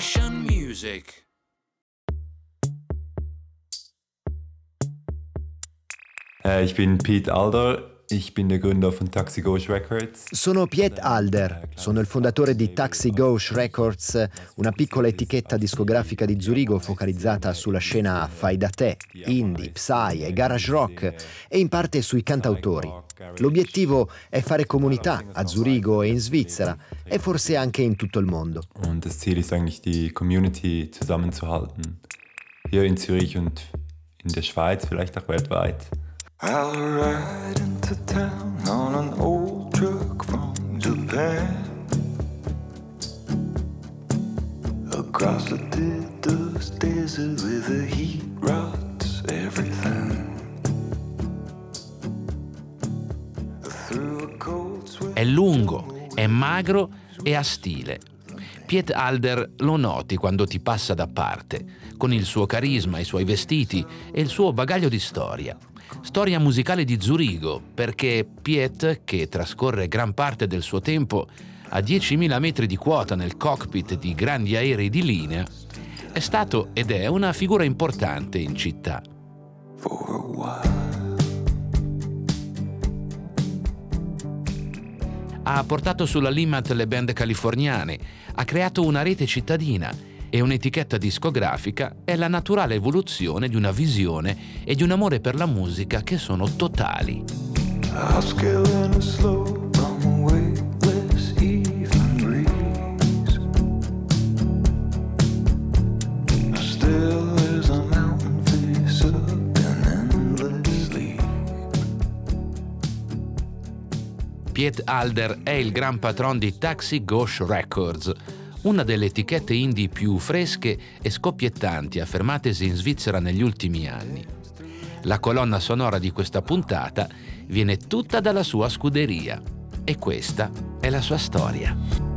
Confederation Music. Ich bin Piet Alder. Ich bin der Gründer von Taxi Gauche Records. Sono Piet Alder, sono il fondatore di Taxi Gauche Records, una piccola etichetta discografica di Zurigo focalizzata sulla scena fai da te, indie, psy e garage rock e in parte sui cantautori. L'obiettivo è fare comunità a Zurigo e in Svizzera e forse anche in tutto il mondo. Und das Ziel ist eigentlich, die Community zusammenzuhalten. Hier in Zürich und in der Schweiz, vielleicht auch weltweit. I'll ride into town on an old truck from Japan. Across the dust desert where the heat rots everything. Through a cold sweat. È lungo, è magro e ha stile. Piet Alder lo noti quando ti passa da parte, con il suo carisma, i suoi vestiti e il suo bagaglio di storia. Storia musicale di Zurigo, perché Piet, che trascorre gran parte del suo tempo a 10.000 metri di quota nel cockpit di grandi aerei di linea, è stato ed è una figura importante in città. Ha portato sulla Limmat le band californiane, ha creato una rete cittadina e un'etichetta discografica è la naturale evoluzione di una visione e di un amore per la musica che sono totali. Piet Alder è il gran patron di Taxi Gauche Records, una delle etichette indie più fresche e scoppiettanti affermatesi in Svizzera negli ultimi anni. La colonna sonora di questa puntata viene tutta dalla sua scuderia e questa è la sua storia.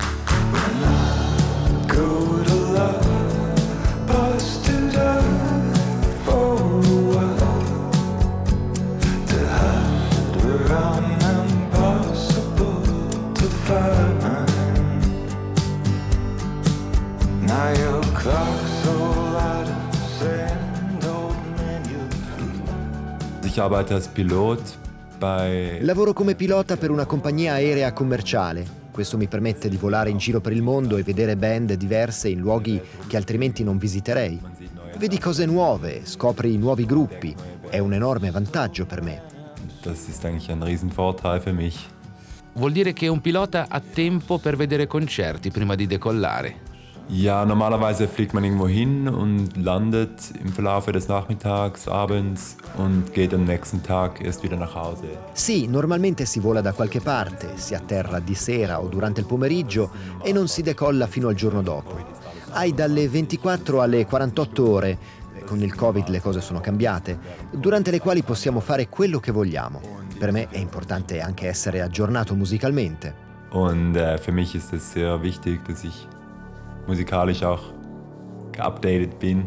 Ich arbeite als Pilot bei... Lavoro come pilota per una compagnia aerea commerciale. Questo mi permette di volare in giro per il mondo e vedere band diverse in luoghi che altrimenti non visiterei. Vedi cose nuove, scopri nuovi gruppi. È un enorme vantaggio per me. Das ist eigentlich ein Riesenvorteil für mich. Vuol dire che un pilota ha tempo per vedere concerti prima di decollare. Ja, normalerweise fliegt man irgendwo hin und landet im Verlauf des Nachmittags, abends und geht am nächsten Tag erst wieder nach Hause. Sì, normalmente si vola da qualche parte, si atterra di sera o durante il pomeriggio e non si decolla fino al giorno dopo. Hai dalle 24 alle 48 ore, con il Covid le cose sono cambiate, durante le quali possiamo fare quello che vogliamo. Per me è importante anche essere aggiornato musicalmente. Und für mich ist es sehr wichtig, dass ich musikalisch auch geupdatet bin.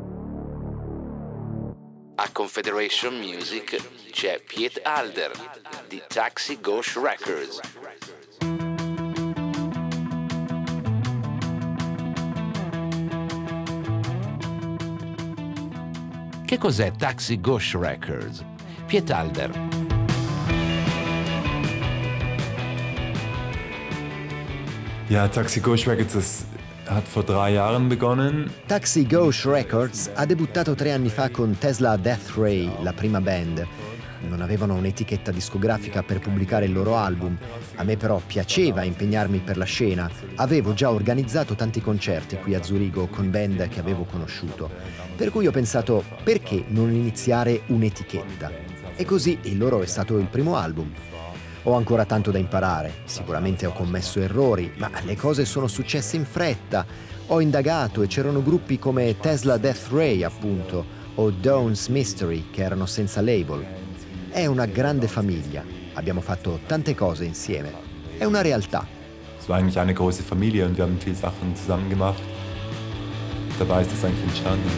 A Confederation Music c'è Piet Alder di Taxi Gauche Records. Che cos'è Taxi Gauche Records? Piet Alder. Ja, Taxi Gauche Records hat vor 3 Jahren begonnen. Taxi Gauche Records ha debuttato 3 anni fa con Tesla Death Ray, la prima band. Non avevano un'etichetta discografica per pubblicare il loro album. A me però piaceva impegnarmi per la scena. Avevo già organizzato tanti concerti qui a Zurigo con band che avevo conosciuto. Per cui ho pensato, perché non iniziare un'etichetta? E così il loro è stato il primo album. Ho ancora tanto da imparare, sicuramente ho commesso errori, ma le cose sono successe in fretta. Ho indagato e c'erano gruppi come Tesla Death Ray, appunto, o Dawn's Mystery, che erano senza label. È una grande famiglia, abbiamo fatto tante cose insieme. È una realtà. Es war eigentlich eine große Familie und wir haben viele Sachen zusammen gemacht. Dabei ist das eigentlich entstanden.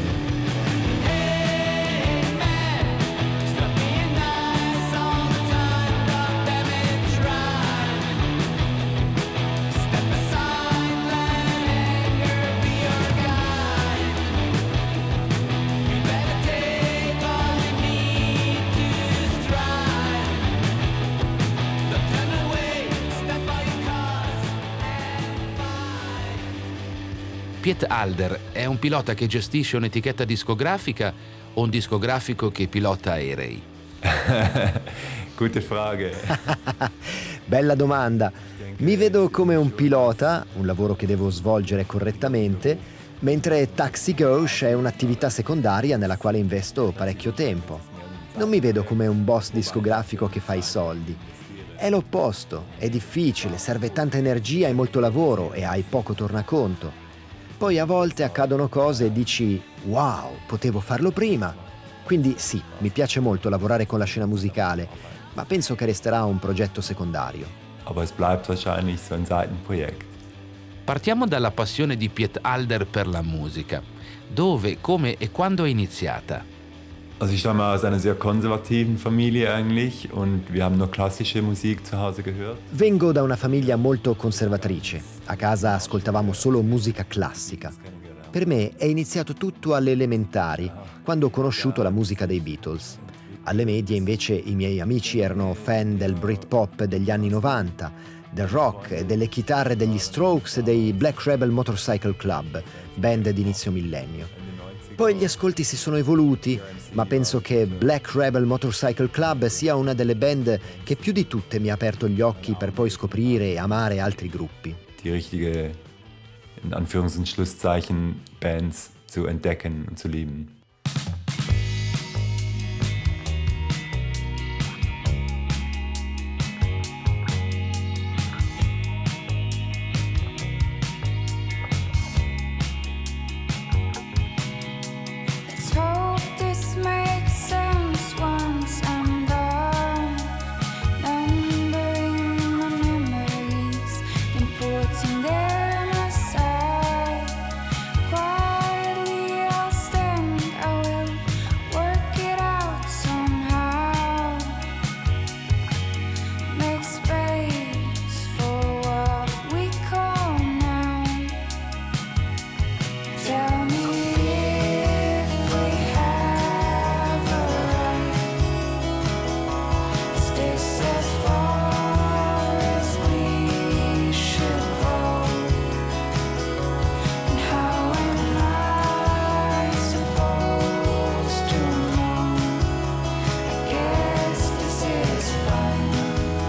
Piet Alder è un pilota che gestisce un'etichetta discografica o un discografico che pilota aerei? Gute Frage. Bella domanda. Mi vedo come un pilota, un lavoro che devo svolgere correttamente, mentre Taxi Gauche è un'attività secondaria nella quale investo parecchio tempo. Non mi vedo come un boss discografico che fa i soldi. È l'opposto, è difficile, serve tanta energia e molto lavoro e hai poco tornaconto. Poi a volte accadono cose e dici «Wow, potevo farlo prima!» Quindi sì, mi piace molto lavorare con la scena musicale, ma penso che resterà un progetto secondario. Aber es bleibt wahrscheinlich so ein Seitenprojekt. Partiamo dalla passione di Piet Alder per la musica. Dove, come e quando è iniziata? Also ich stamme aus einer sehr konservativen Familie eigentlich und wir haben nur klassische Musik zu Hause gehört. Vengo da una famiglia molto conservatrice. A casa ascoltavamo solo musica classica. Per me è iniziato tutto alle elementari, quando ho conosciuto la musica dei Beatles. Alle medie invece i miei amici erano fan del Britpop degli anni 90, del rock e delle chitarre degli Strokes e dei Black Rebel Motorcycle Club, band d'inizio millennio. Poi gli ascolti si sono evoluti, ma penso che Black Rebel Motorcycle Club sia una delle band che più di tutte mi ha aperto gli occhi per poi scoprire e amare altri gruppi. Die richtige, in Anführungs- und Schlusszeichen, Bands zu entdecken und zu lieben. Let's hope this makes sense once I'm done. Numbering my memories, then putting them aside. Quietly I'll stand, I will work it out somehow. Make space for what we call now. Tell me if we have a right. Is this as far as we should go? And how am I supposed to know? I guess this is fine.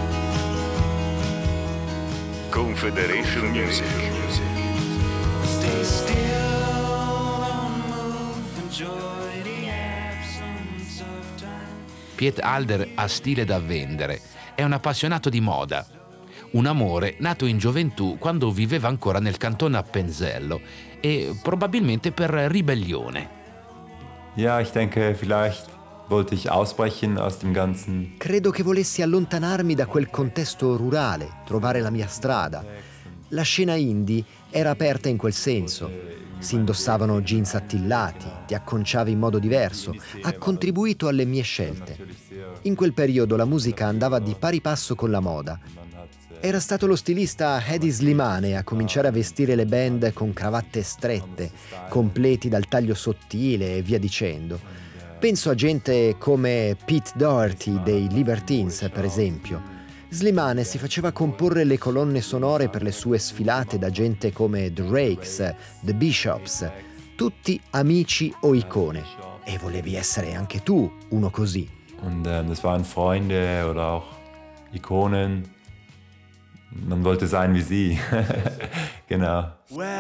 Confederation Music. Stay still, don't move, enjoy the absence of time. Piet Alder ha stile da vendere, è un appassionato di moda. Un amore nato in gioventù quando viveva ancora nel cantone Appenzello e probabilmente per ribellione. Ja, ich denke, vielleicht wollte ich ausbrechen aus dem Ganzen. Credo che volessi allontanarmi da quel contesto rurale, trovare la mia strada. La scena indie era aperta in quel senso. Si indossavano jeans attillati, ti acconciavi in modo diverso, ha contribuito alle mie scelte. In quel periodo la musica andava di pari passo con la moda. Era stato lo stilista Hedi Slimane a cominciare a vestire le band con cravatte strette, completi dal taglio sottile e via dicendo. Penso a gente come Pete Doherty dei Libertines, per esempio. Slimane si faceva comporre le colonne sonore per le sue sfilate da gente come The Rakes, The Bishops, tutti amici o icone. E volevi essere anche tu uno così. Und das waren Freunde oder auch Ikonen. Man wollte sein wie sie. Genau.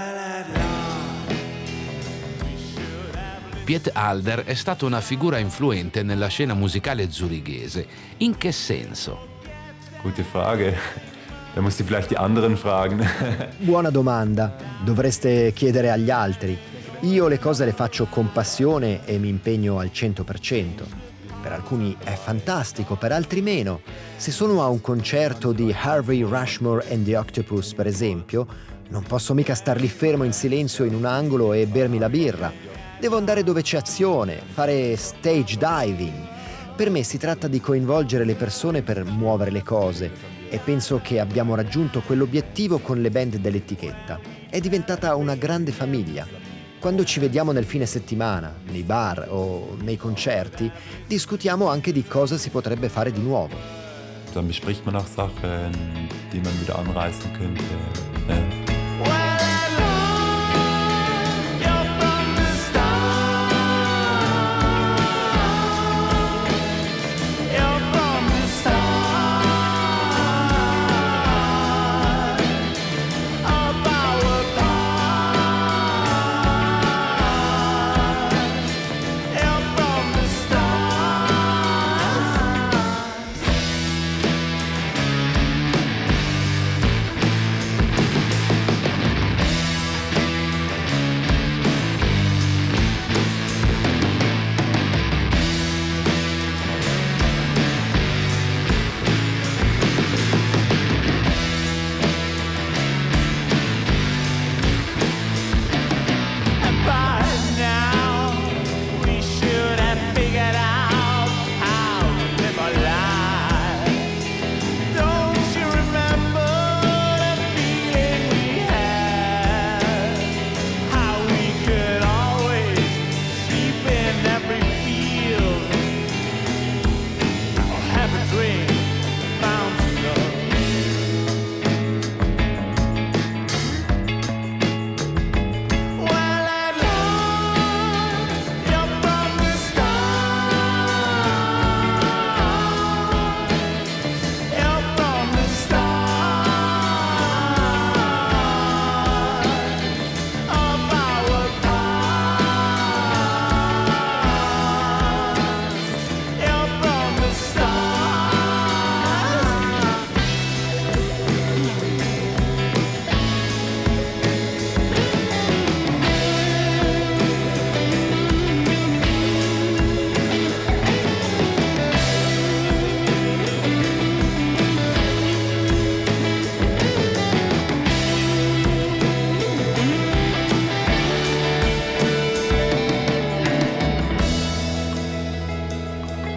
Piet Alder è stato una figura influente nella scena musicale zurighese. In che senso? Gute Frage. Da musst du vielleicht die anderen fragen. Buona domanda. Dovreste chiedere agli altri. Io le cose le faccio con passione e mi impegno al 100%. Per alcuni è fantastico, per altri meno. Se sono a un concerto di Harvey Rushmore and the Octopus, per esempio, non posso mica star lì fermo in silenzio in un angolo e bermi la birra. Devo andare dove c'è azione, fare stage diving. Per me si tratta di coinvolgere le persone per muovere le cose e penso che abbiamo raggiunto quell'obiettivo con le band dell'etichetta. È diventata una grande famiglia. Quando ci vediamo nel fine settimana, nei bar o nei concerti, discutiamo anche di cosa si potrebbe fare di nuovo. Dann bespricht man auch Sachen, die man wieder anreißen könnte. Ja.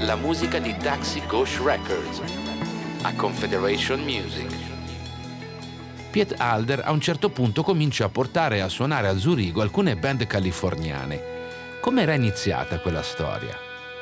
la musica di Taxi Gauche Records, a Confederation Music. Piet Halder a un certo punto comincia a portare a suonare a Zurigo alcune band californiane. Come era iniziata quella storia?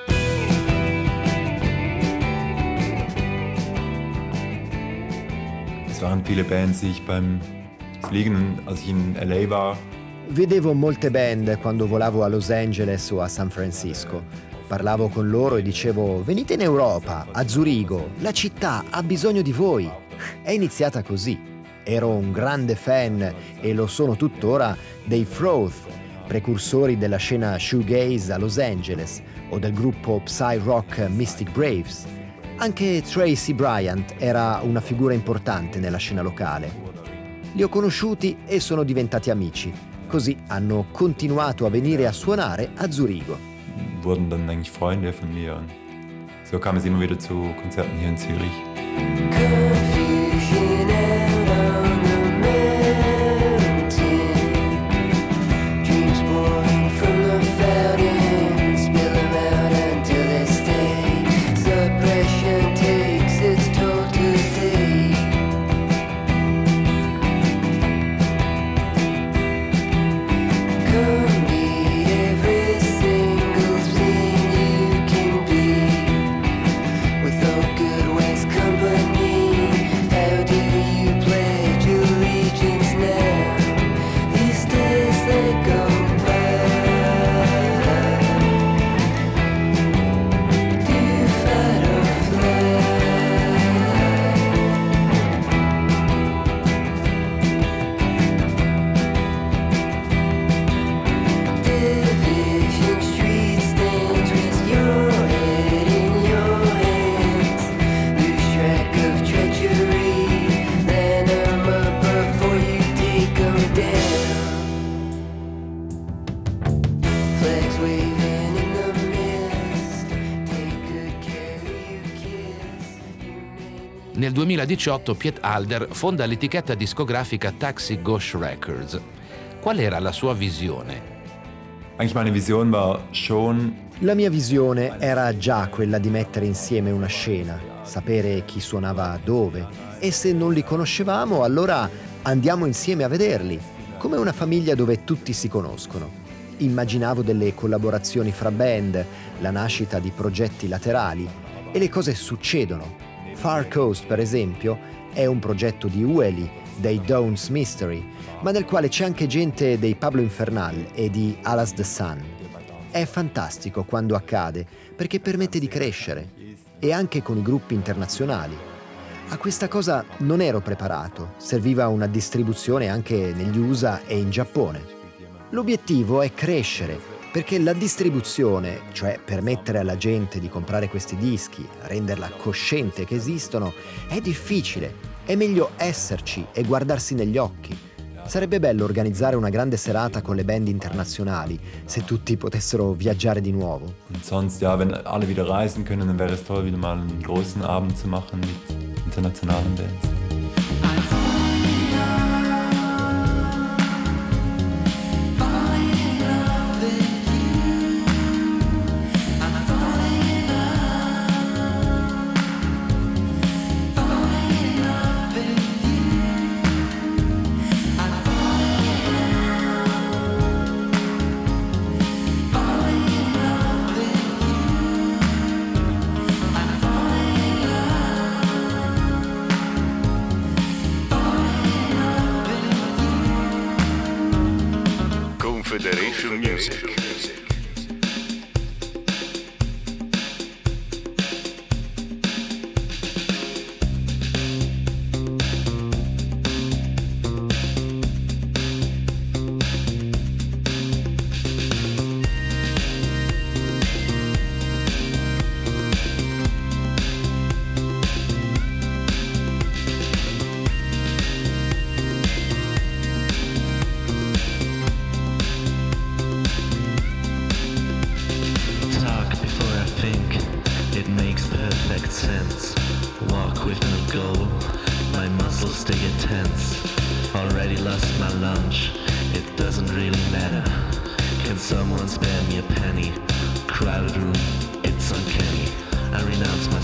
Es waren viele Bands, die ich beim Fliegen, als ich in LA war. Vedevo molte band quando volavo a Los Angeles o a San Francisco. Parlavo con loro e dicevo: venite in Europa, a Zurigo, la città ha bisogno di voi. È iniziata così. Ero un grande fan, e lo sono tuttora, dei Froth, precursori della scena shoegaze a Los Angeles, o del gruppo psy rock Mystic Braves. Anche Tracy Bryant era una figura importante nella scena locale. Li ho conosciuti e sono diventati amici. Così hanno continuato a venire a suonare a Zurigo. Wurden dann eigentlich Freunde von mir. Und so kam es immer wieder zu Konzerten hier in Zürich. Confusion out on the mountain. Dreams pouring from the fountain, spill them out until they stay. Suppression takes its toll today. Come be every single thing you can be. Without good ways company, how do you pledge allegiance now? These days they go by. Do you fight or Division Street stands with your head in your hands. Lose track of treachery, then I'm up before you take 'em down. Flags waving in the mist, take good care who you kiss. You may need Nel 2018 Piet Halder fonda l'etichetta discografica Taxi Gauche Records. Qual era la sua visione? Eigentlich meine Vision war schon, La mia visione era già quella di mettere insieme una scena, sapere chi suonava dove, e se non li conoscevamo allora andiamo insieme a vederli, come una famiglia dove tutti si conoscono. Immaginavo delle collaborazioni fra band, la nascita di progetti laterali, e le cose succedono. Far Coast, per esempio, è un progetto di Ueli, dei Dawn's Mystery, ma nel quale c'è anche gente dei Pablo Infernal e di Alas the Sun. È fantastico quando accade, perché permette di crescere, e anche con i gruppi internazionali. A questa cosa non ero preparato, serviva una distribuzione anche negli USA e in Giappone. L'obiettivo è crescere, perché la distribuzione, cioè permettere alla gente di comprare questi dischi, renderla cosciente che esistono, è difficile. È meglio esserci e guardarsi negli occhi. Sarebbe bello organizzare una grande serata con le band internazionali, se tutti potessero viaggiare di nuovo. und sonst, ja, wenn alle wieder reisen können, dann wäre es toll, wieder mal einen großen Abend zu machen mit internationalen Bands. Confederation Music. Talk before I think, it makes perfect sense. Walk with no goal, my muscles stay intense. Already lost my lunch, it doesn't really matter. Can someone spare me a penny? Crowded room, it's uncanny.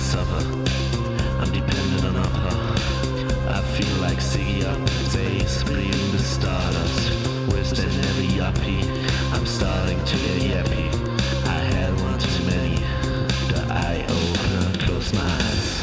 supper. I'm dependent on upper. I feel like Ziggy up days, breathing the stardust. Worse than every yuppie, I'm starting to get yappy. I had one too many, the eye open, close my eyes.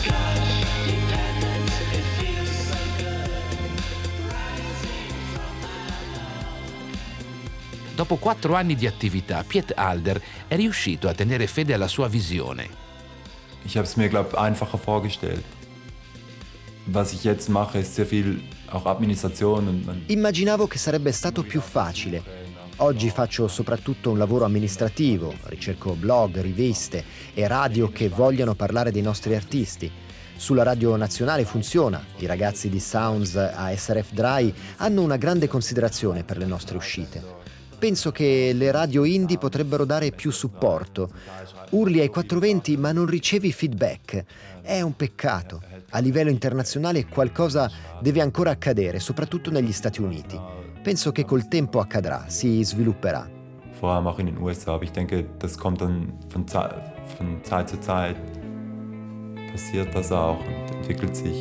Dopo 4 anni di attività, Piet Alder è riuscito a tenere fede alla sua visione. Ich habe es mir, glaube einfacher vorgestellt. Was ich jetzt mache, ist sehr viel auch Administration und man Immaginavo che sarebbe stato più facile. Oggi faccio soprattutto un lavoro amministrativo, ricerco blog, riviste e radio che vogliano parlare dei nostri artisti. Sulla radio nazionale funziona, i ragazzi di Sounds a SRF Dry hanno una grande considerazione per le nostre uscite. Penso che le radio indie potrebbero dare più supporto. Urli ai 420 ma non ricevi feedback. È un peccato. A livello internazionale qualcosa deve ancora accadere, soprattutto negli Stati Uniti. Penso che col tempo accadrà, si svilupperà. vor allem auch in den USA, aber ich denke, das kommt dann von Zeit zu Zeit, passiert das auch und entwickelt sich.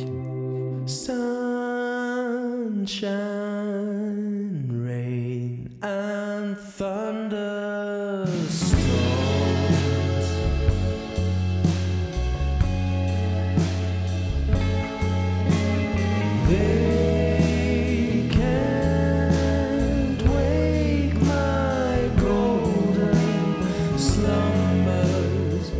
Sunshine, rain and thunderstorms. They can't wake my golden slumbers.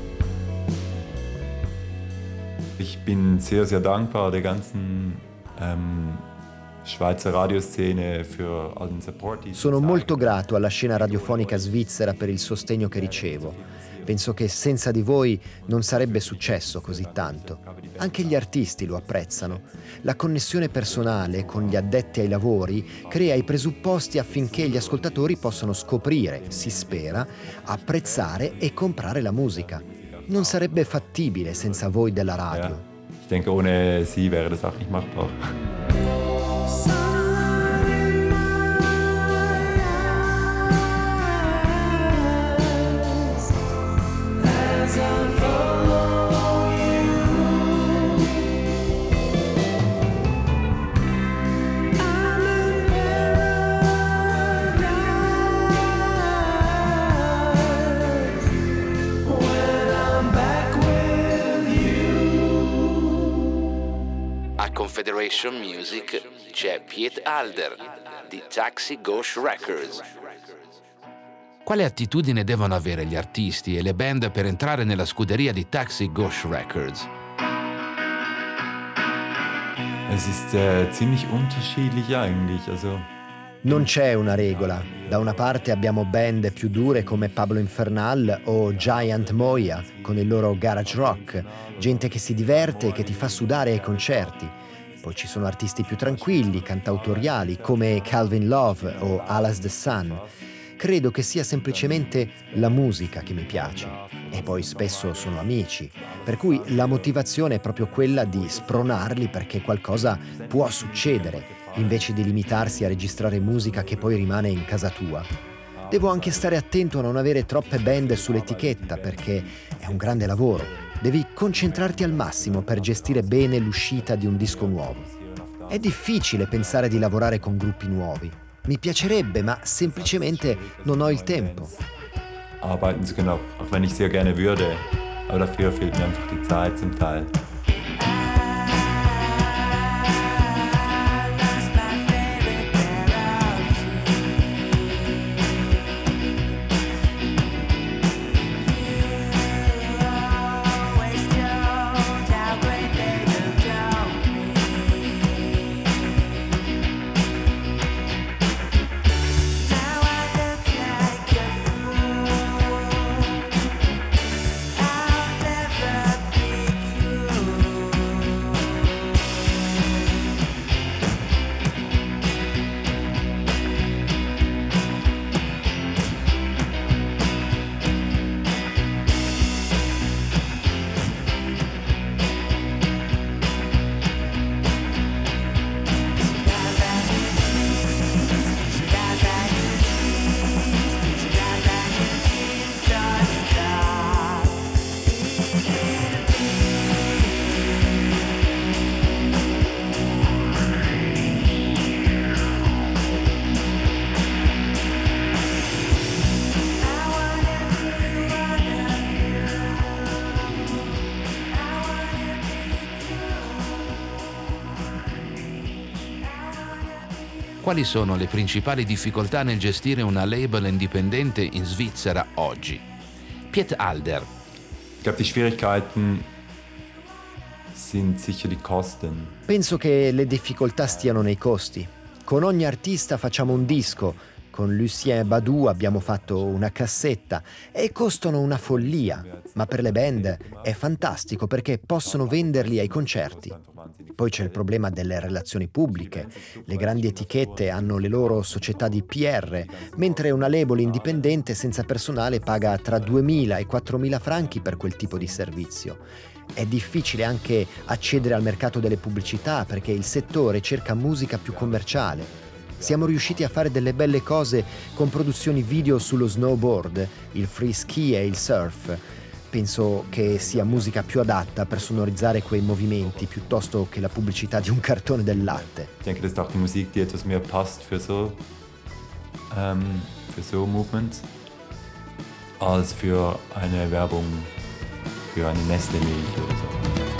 Ich bin sehr, sehr dankbar der ganzen Schweizer Radioszene für all den Support. Sono molto grato alla scena radiofonica svizzera per il sostegno che ricevo. Penso che senza di voi non sarebbe successo così tanto. Anche gli artisti lo apprezzano. La connessione personale con gli addetti ai lavori crea i presupposti affinché gli ascoltatori possano scoprire, si spera, apprezzare e comprare la musica. Non sarebbe fattibile senza voi della radio. Ich denke, ohne sie wäre das auch nicht machbar. Confederation Music c'è Piet Alder di Taxi Gauche Records. Quale attitudine devono avere gli artisti e le band per entrare nella scuderia di Taxi Gauche Records? Es ist ziemlich unterschiedlich eigentlich. Non c'è una regola. Da una parte abbiamo band più dure come Pablo Infernal o Giant Moya con il loro garage rock, gente che si diverte e che ti fa sudare ai concerti. Poi ci sono artisti più tranquilli, cantautoriali come Calvin Love o Alas the Sun. Credo che sia semplicemente la musica che mi piace. E poi spesso sono amici, per cui la motivazione è proprio quella di spronarli perché qualcosa può succedere, invece di limitarsi a registrare musica che poi rimane in casa tua. Devo anche stare attento a non avere troppe band sull'etichetta perché è un grande lavoro. Devi concentrarti al massimo per gestire bene l'uscita di un disco nuovo. È difficile pensare di lavorare con gruppi nuovi. Mi piacerebbe, ma semplicemente non ho il tempo. Arbeiten zu können, auch wenn ich sehr gerne würde, aber dafür fehlt mir einfach die Zeit zum Teil. Quali sono le principali difficoltà nel gestire una label indipendente in Svizzera oggi? Piet Alder. Ich glaube, die Schwierigkeiten sind sicher die Kosten. Penso che le difficoltà stiano nei costi. Con ogni artista facciamo un disco, con Lucien Badu abbiamo fatto una cassetta e costano una follia, ma per le band è fantastico perché possono venderli ai concerti. Poi c'è il problema delle relazioni pubbliche. Le grandi etichette hanno le loro società di PR, mentre una label indipendente senza personale paga tra 2.000 e 4.000 franchi per quel tipo di servizio. È difficile anche accedere al mercato delle pubblicità perché il settore cerca musica più commerciale. Siamo riusciti a fare delle belle cose con produzioni video sullo snowboard, il free ski e il surf. Penso che sia musica più adatta per sonorizzare quei movimenti piuttosto che la pubblicità di un cartone del latte. Ich denke, das ist auch die Musik, die etwas mehr passt für so Movements, als für eine Werbung für eine Nestle-Milch oder so.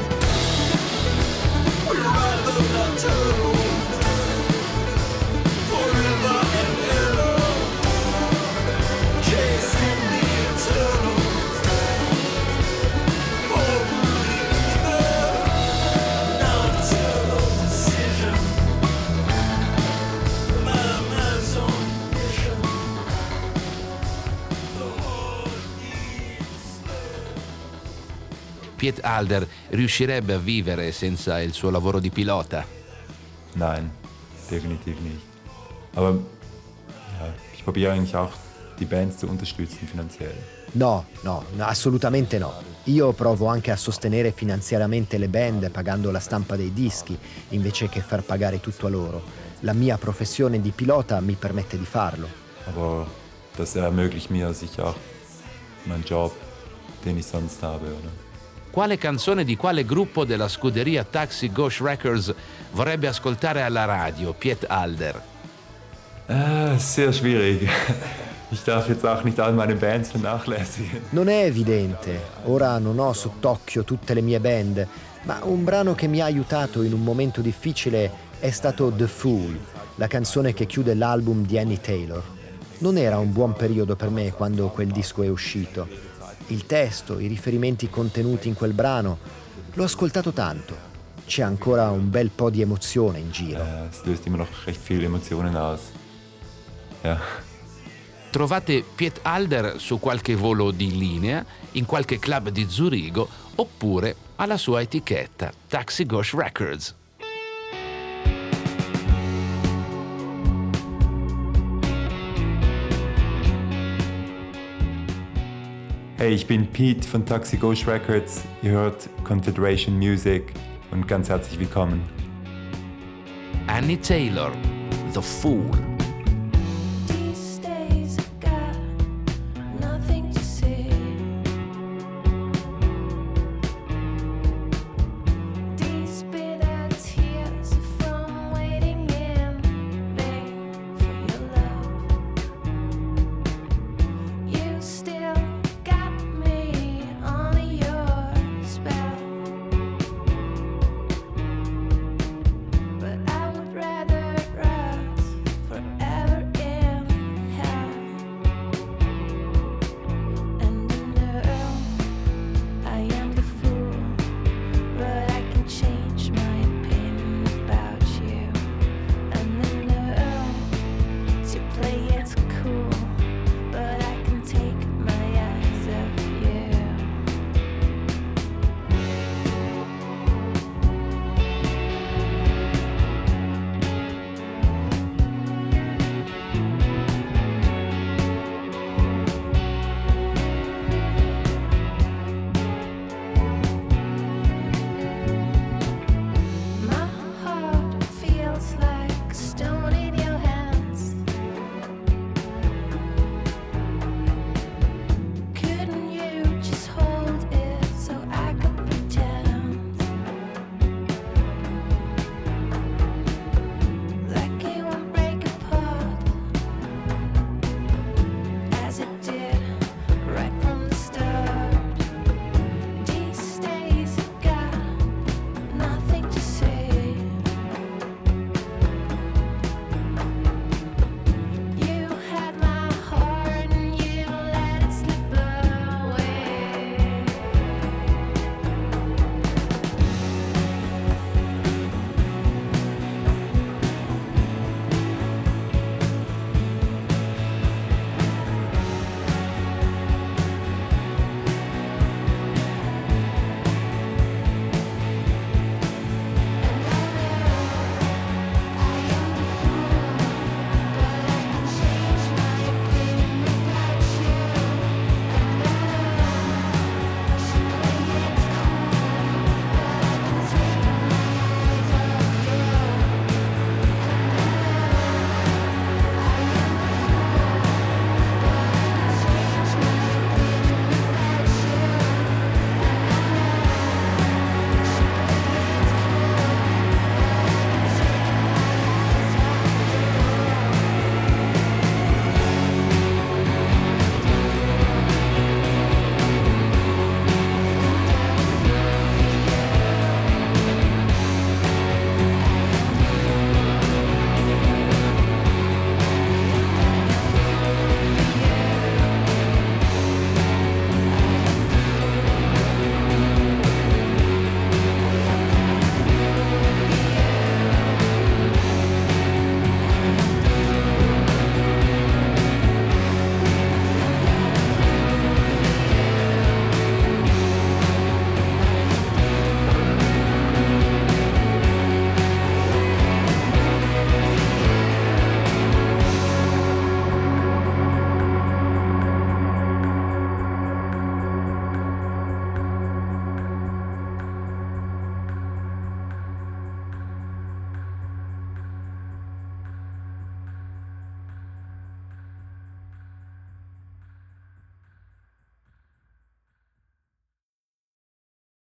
Piet Alder riuscirebbe a vivere senza il suo lavoro di pilota? Nein, definitiv nicht. Aber ja, ich probiere eigentlich auch, die Bands zu unterstützen finanziell. No, assolutamente no. Io provo anche a sostenere finanziariamente le band pagando la stampa dei dischi, invece che far pagare tutto a loro. La mia professione di pilota mi permette di farlo. Aber das ermöglicht mir sicher auch meinen Job, den ich sonst habe, oder? Quale canzone di quale gruppo della scuderia Taxi Gauche Records vorrebbe ascoltare alla radio, Piet Alder? Sehr schwierig. Ich darf jetzt auch nicht all meine Bands vernachlässigen. Non è evidente. Ora non ho sott'occhio tutte le mie band, ma un brano che mi ha aiutato in un momento difficile è stato The Fool, la canzone che chiude l'album di Annie Taylor. Non era un buon periodo per me quando quel disco è uscito. Il testo, i riferimenti contenuti in quel brano, l'ho ascoltato tanto. C'è ancora un bel po' di emozione in giro. Es löst immer noch recht viele Emotionen aus. Ja. Trovate Piet Alder su qualche volo di linea, in qualche club di Zurigo oppure alla sua etichetta Taxi Gauche Records. Hey, ich bin Pete von Taxi Gauche Records. Ihr hört Confederation Music und ganz herzlich willkommen. Annie Taylor, The Fool.